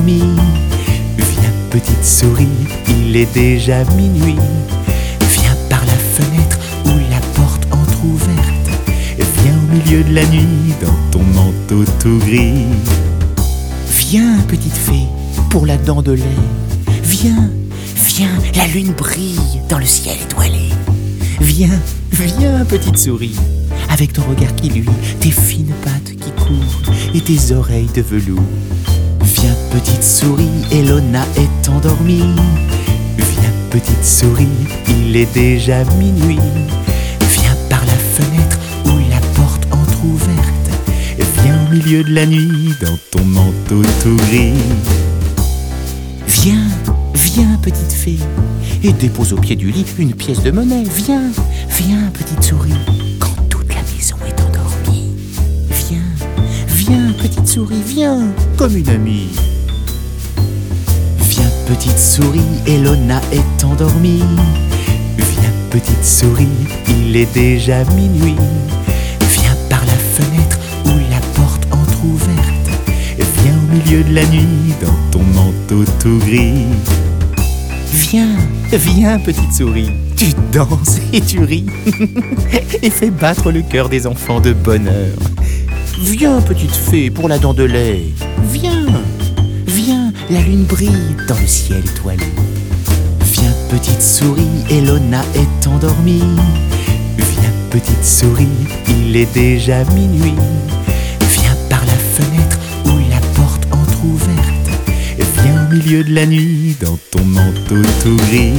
endormi. Viens petite souris, il est déjà minuit. Viens par la fenêtre ou la porte entr'ouverte. Viens au milieu de la nuit dans ton manteau tout gris. Viens petite fée pour la dent de lait. Viens, viens, la lune brille dans le ciel étoilé. Viens, viens petite souris, avec ton regard qui luit, tes fines pattes qui courent et tes oreilles de velours. Viens petite souris, Elona est endormie. Viens petite souris, il est déjà minuit. Viens par la fenêtre ou la porte entr'ouverte. Viens au milieu de la nuit dans ton manteau tout gris. Viens, viens petite fée, et dépose au pied du lit une pièce de monnaie. Viens, viens petite souris, quand toute la maison est endormie. Viens, viens petite souris, viens, comme une amie. Viens petite souris, Elona est endormie. Viens petite souris, il est déjà minuit. Viens par la fenêtre ou la porte entr'ouverte. Viens au milieu de la nuit dans ton manteau tout gris. Viens, viens petite souris, tu danses et tu ris et fais battre le cœur des enfants de bonheur. Viens petite fée pour la dent de lait. Viens, viens, la lune brille dans le ciel étoilé. Viens petite souris, Elona est endormie. Viens petite souris, il est déjà minuit. Viens par la fenêtre ou la porte entr'ouverte. Viens au milieu de la nuit dans ton manteau tout gris.